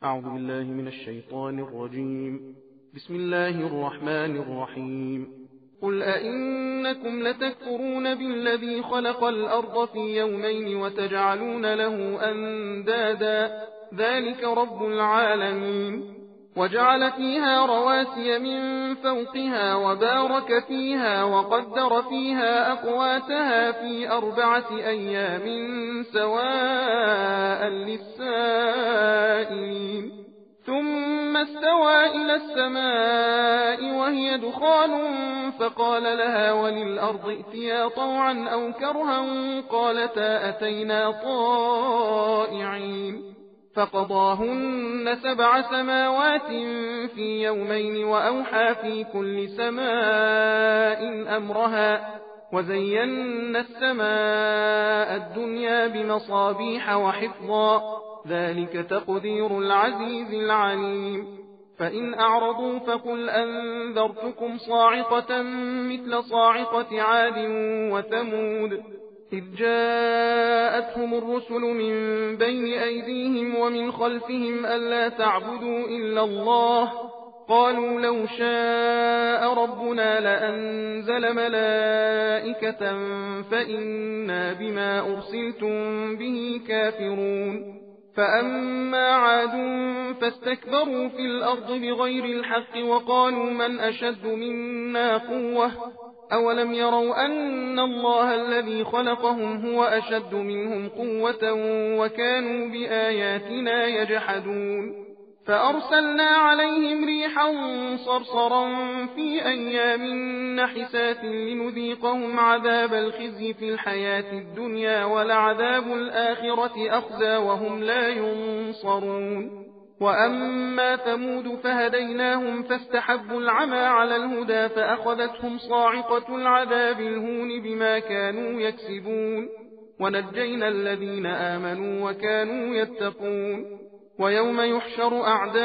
أعوذ بالله من الشيطان الرجيم. بسم الله الرحمن الرحيم. قل أئنكم لتكفرون بالذي خلق الأرض في يومين وتجعلون له أندادا ذلك رب العالمين. وجعل فيها رواسي من فوقها وبارك فيها وقدر فيها أقواتها في 4 أيام سواء للسائلين. ثم استوى إلى السماء وهي دخان فقال لها وللأرض ائتيا طوعا أو كرها قالتا أتينا طائعين. فقضاهن 7 سماوات في يومين وأوحى في كل سماء أمرها وزينا السماء الدنيا بمصابيح وحفظا ذلك تقدير العزيز العليم. فإن أعرضوا فقل أنذرتكم صاعقة مثل صاعقة عاد وثمود إذ جاءتهم الرسل من بين أيديهم ومن خلفهم ألا تعبدوا إلا الله قالوا لو شاء ربنا لأنزل ملائكة فإنا بما أرسلتم به كافرون. فأما عاد فاستكبروا في الأرض بغير الحق وقالوا من أشد منا قوة أولم يروا أن الله الذي خلقهم هو أشد منهم قوة وكانوا بآياتنا يجحدون. فأرسلنا عليهم ريحا صرصرا في أيام نحسات لنذيقهم عذاب الخزي في الحياة الدنيا ولعذاب الآخرة أخزى وهم لا ينصرون. وأما ثمود فهديناهم فاستحبوا العمى على الهدى فأخذتهم صاعقة العذاب الهون بما كانوا يكسبون ونجينا الذين آمنوا وكانوا يتقون. ويوم يحشر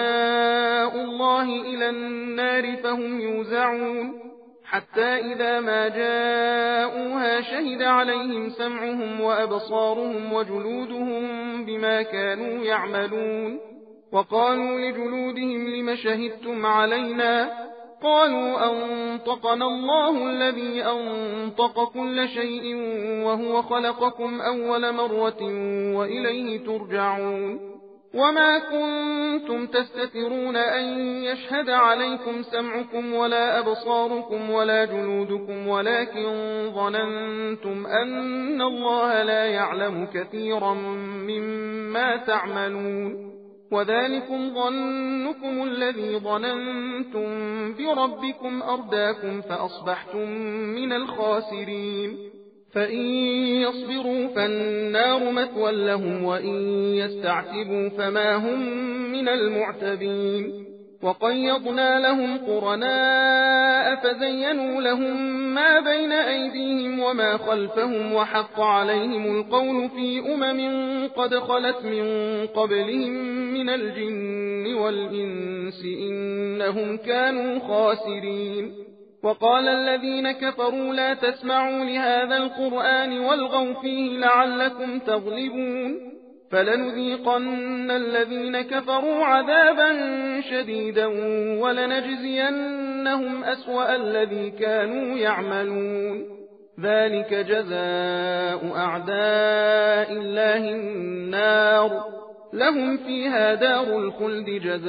أعداء الله إلى النار فهم يوزعون حتى إذا ما جاءوها شهد عليهم سمعهم وأبصارهم وجلودهم بما كانوا يعملون. وقالوا لجلودهم لم شهدتم علينا قالوا أنطقنا الله الذي أنطق كل شيء وهو خلقكم أول مرة وإليه ترجعون. وما كنتم تستترون أن يشهد عليكم سمعكم ولا أبصاركم ولا جلودكم ولكن ظننتم أن الله لا يعلم كثيرا مما تعملون. وذلكم ظنكم الذي ظننتم بربكم أرداكم فأصبحتم من الخاسرين. فإن يصبروا فالنار مثوى لهم وإن يستعتبوا فما هم من المعتبين. وقيضنا لهم قرناء فزينوا لهم ما بين أيديهم وما خلفهم وحق عليهم القول في قد خلت من قبلهم من الجن والإنس إنهم كانوا خاسرين. وقال الذين كفروا لا تسمعوا لهذا القرآن والغوا فيه لعلكم تغلبون. فلنذيقن الذين كفروا عذابا شديدا ولنجزينهم أسوأ الذي كانوا يعملون. ذلك جزاء أعداء الله النار لهم فيها دار الخلد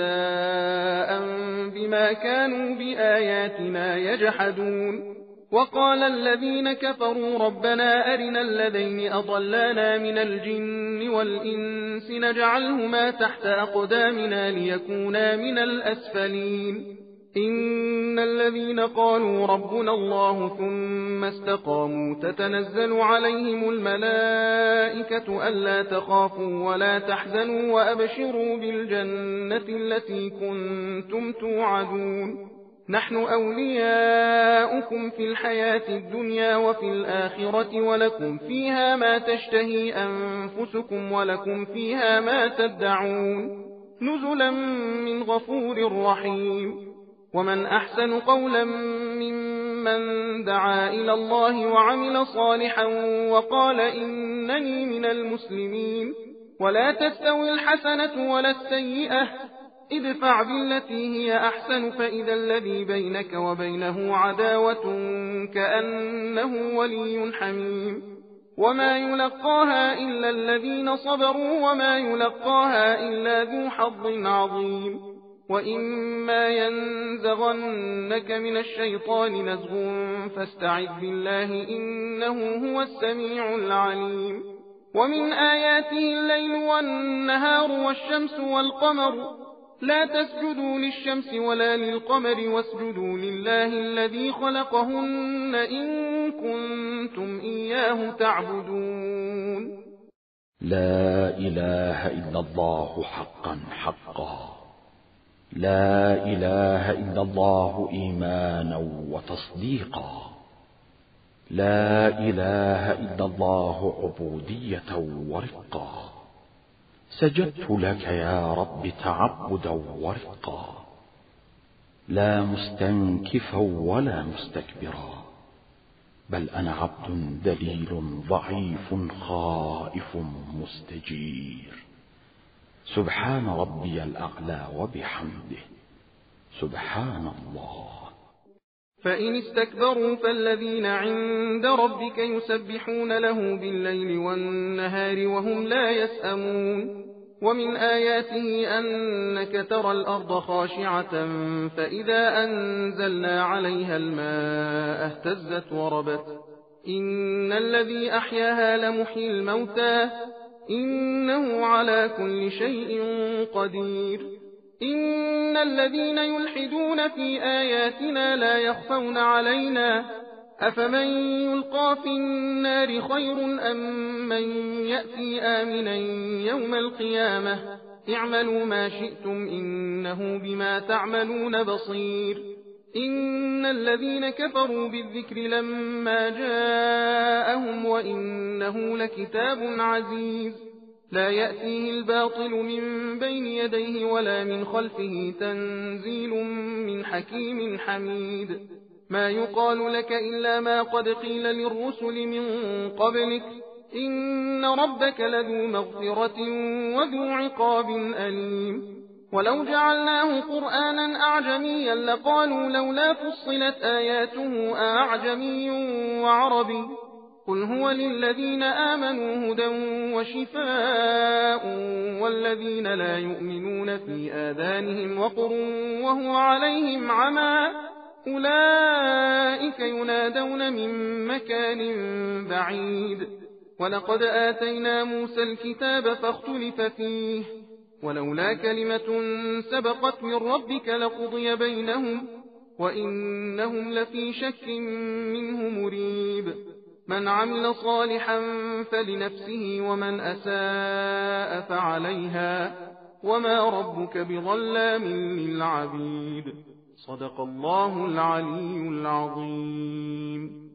جزاء بما كانوا بآياتنا يجحدون. وقال الذين كفروا ربنا أرنا الذين أضلانا من الجن والإنس نجعلهما تحت أقدامنا ليكونا من الأسفلين. إن الذين قالوا ربنا الله ثم استقاموا تتنزل عليهم الملائكة ألا تخافوا ولا تحزنوا وأبشروا بالجنة التي كنتم توعدون. نحن أولياؤكم في الحياة الدنيا وفي الآخرة ولكم فيها ما تشتهي أنفسكم ولكم فيها ما تدعون نزلا من غفور رحيم. ومن أحسن قولا ممن دعا إلى الله وعمل صالحا وقال إنني من المسلمين. ولا تستوي الحسنة ولا السيئة، ادفع بالتي هي أحسن فإذا الذي بينك وبينه عداوة كأنه ولي حميم. وما يلقاها إلا الذين صبروا وما يلقاها إلا ذو حظ عظيم. وإما ينزغنك من الشيطان نزغ فاستعذ بالله إنه هو السميع العليم. ومن آياته الليل والنهار والشمس والقمر، لا تسجدوا للشمس ولا للقمر واسجدوا لله الذي خلقهن إن كنتم إياه تعبدون. لا إله إلا الله حقا حقا، لا إله إلا الله إيمانا وتصديقا، لا إله إلا الله عبودية ورقا. سجدت لك يا رب تعبدا ورقا، لا مستنكفا ولا مستكبرا، بل أنا عبد ذليل ضعيف خائف مستجير. سبحان ربي الأعلى وبحمده، سبحان الله. فإن استكبروا فالذين عند ربك يسبحون له بالليل والنهار وهم لا يسأمون. ومن آياته أنك ترى الأرض خاشعة فإذا أنزلنا عليها الماء اهتزت وربت. إن الذي أحياها لمحيي الموتى إنه على كل شيء قدير. إن الذين يلحدون في آياتنا لا يخفون علينا، أفمن يلقى في النار خير أم من يأتي آمنا يوم القيامة. اعملوا ما شئتم إنه بما تعملون بصير. إن الذين كفروا بالذكر لما جاءهم وإنه لكتاب عزيز، لا يأتيه الباطل من بين يديه ولا من خلفه، تنزيل من حكيم حميد. ما يقال لك إلا ما قد قيل للرسل من قبلك، إن ربك لذو مغفرة وذو عقاب أليم. ولو جعلناه قرآنا أعجميا لقالوا لولا فصلت آياته أعجمي وعربي، قل هو للذين آمنوا هدى وشفاء والذين لا يؤمنون في آذانهم وقر وهو عليهم عمى أولئك ينادون من مكان بعيد. ولقد آتينا موسى الكتاب فاختلف فيه ولولا كلمة سبقت من ربك لقضي بينهم وإنهم لفي شك منه مريب. من عمل صالحا فلنفسه ومن أساء فعليها وما ربك بظلام للعبيد. صدق الله العلي العظيم.